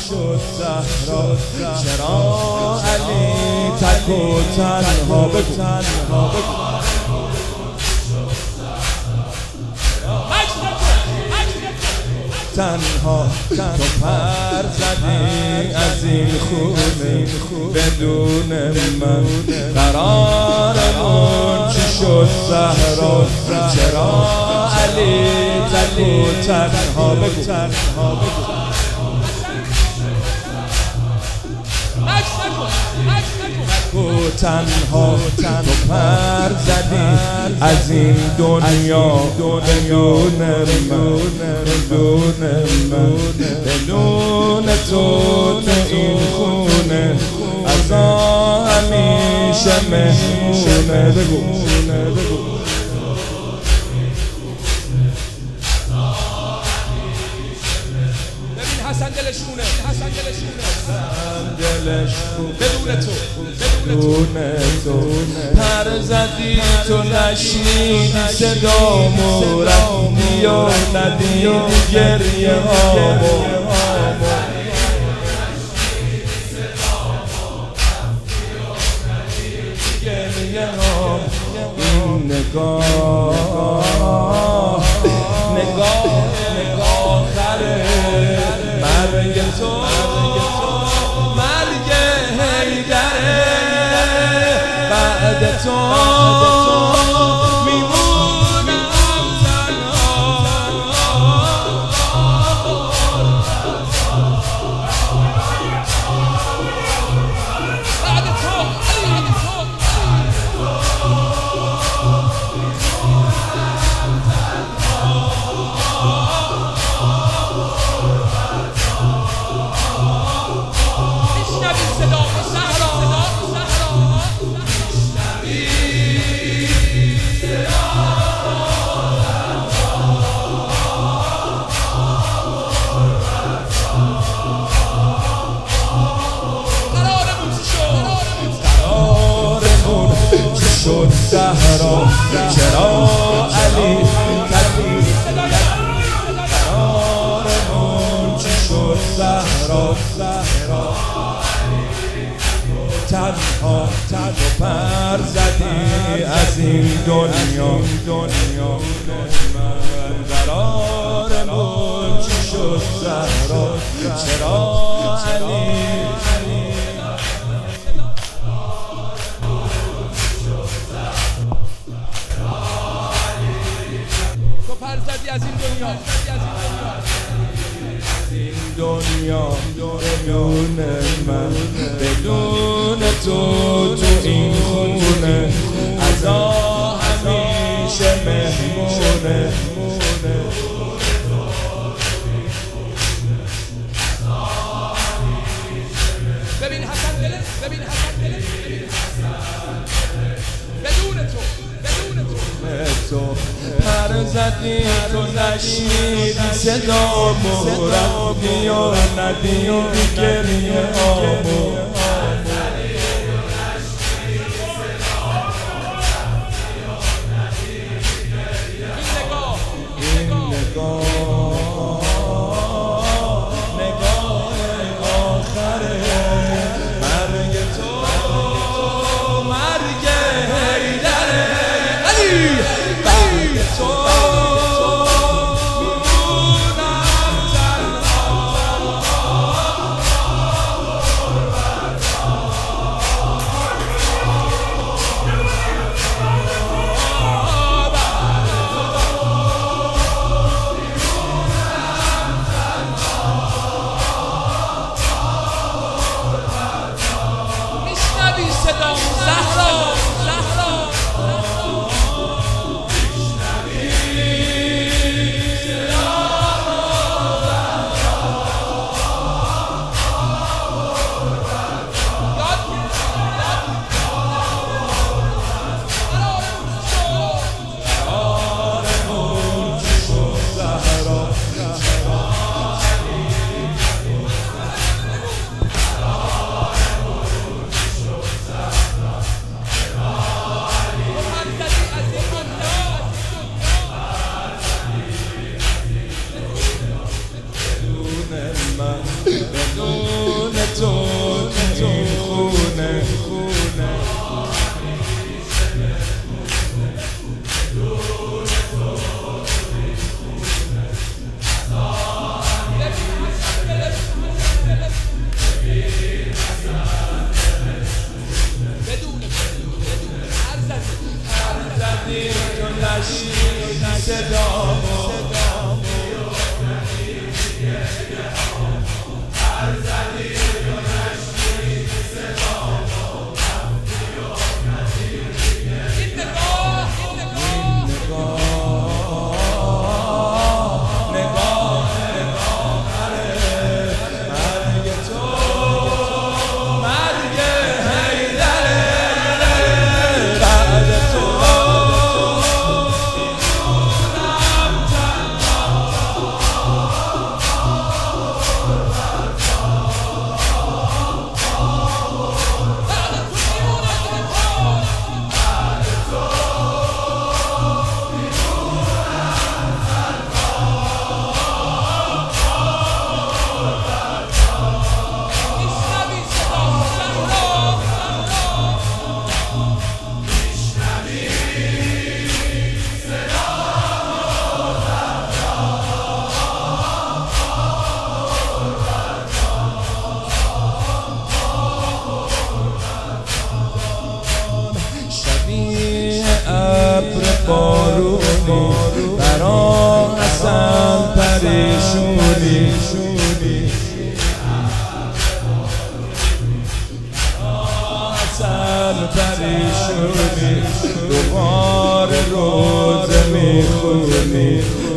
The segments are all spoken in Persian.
شد زهرا چرا علی تک و تنها بگو تنها تو پر زدی از این خونه بدون من قرارمون چی شد زهرا چرا علی تک و تنها بگو و تنها تو پر زدی از این دنیا بدون تو این خونه از همیشه مهمونه بگو حسن دلشونه بدون تو پر زدی تو نشنیدی صدامو رفتی و ندیدی گریه هامو این نگاه خره مرگ تو مرگ حیدره بعد تو میمونم تنها بعد تو شد زهرا چرا علی تکی قرارمون چی شد زهرا تنها تو پر زدی از این دنیا قرارمون چی شد زهرا چرا علی زدی از این دنیا بدون من بدون تو این خونه از همیشه مهمونه ببین حسن دلت بدون تو پر زدی تو نشنیدی صدامو رفتی و ندیدی گریه هامو این نگاه آخره مرگ تو مرگ حیدره علی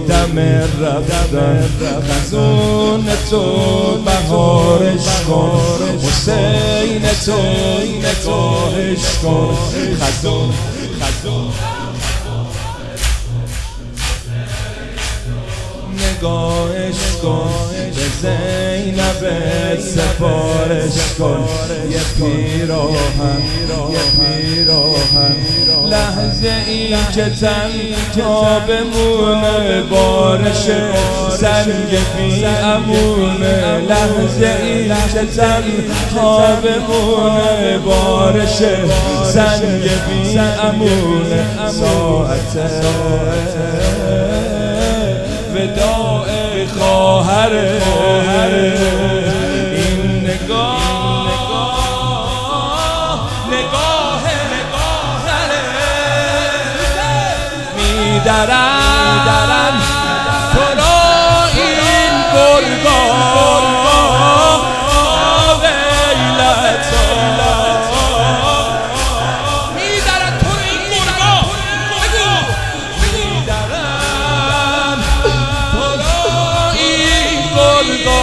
دم رفتن خزون تو بهارش کن حسین تو نگاهش کن خزون نگاهش کن به زینب سفارش کن یه پیراهن لحظه ای که تنها بمونه بارشه سنگ بی امونه لحظه ای که تنها بمونه بارشه سنگ بی امونه ساعت وداع خواهر این نگاه میدرن تو را این گرگا ویلتا میدرن تو این گرگا میدرن تو را این گرگا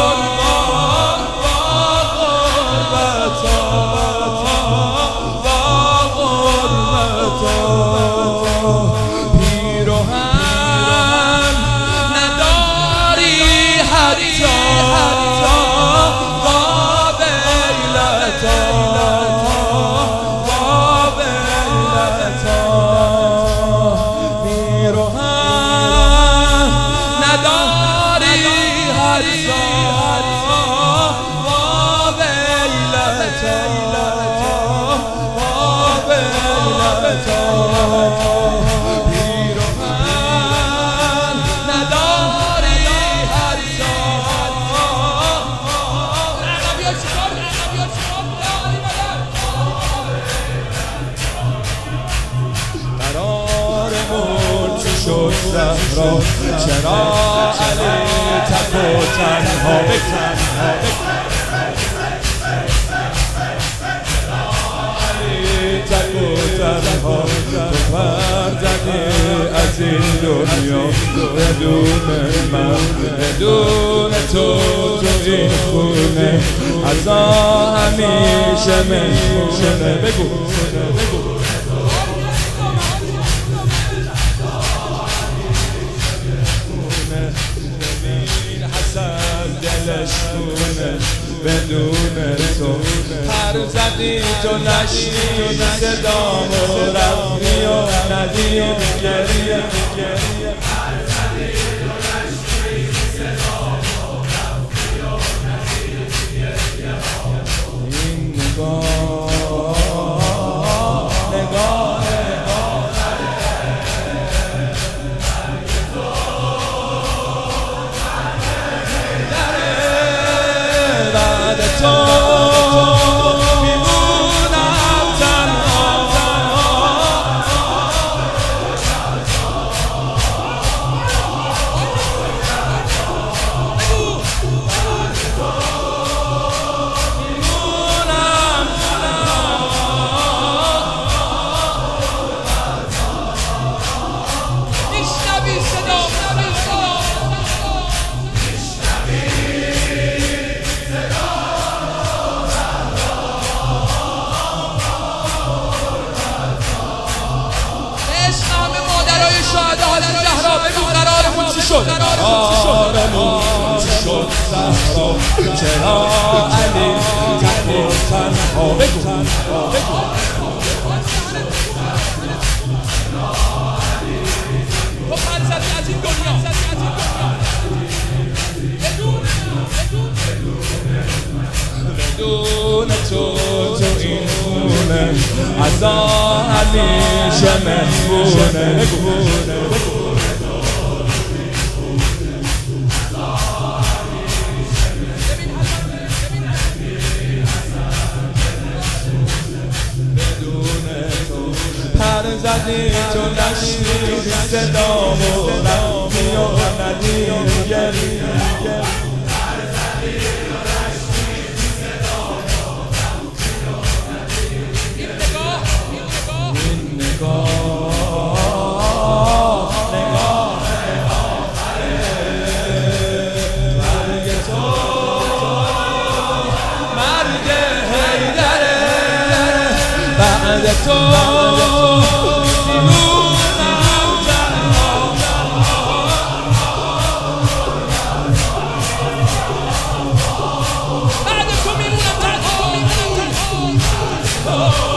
زهرا چرا علی تک و تنها علی تک و تنها تو پردنی از این دنیا بدون من بدون تو این خونه عزا همیشه مهمونه بگو دلش خونه بدون تو هر زدی تو نشنی صدامو رفتی و ندید گریه هر زدی تو نشنی صدامو رفتی و ندید گریه این نگاه تو میمونم تنها میشنوی صدا شهدا حضرت زهرا بگو قرارمون چی شد قرارمون چی شد زهرا چرا علی تک و تنها بگو تو فرزندی از این دنیا بدون تو این خونه عزا همیشه مهمونه پر زدی تو نشنی صدامو رفتی و ندید گریه تو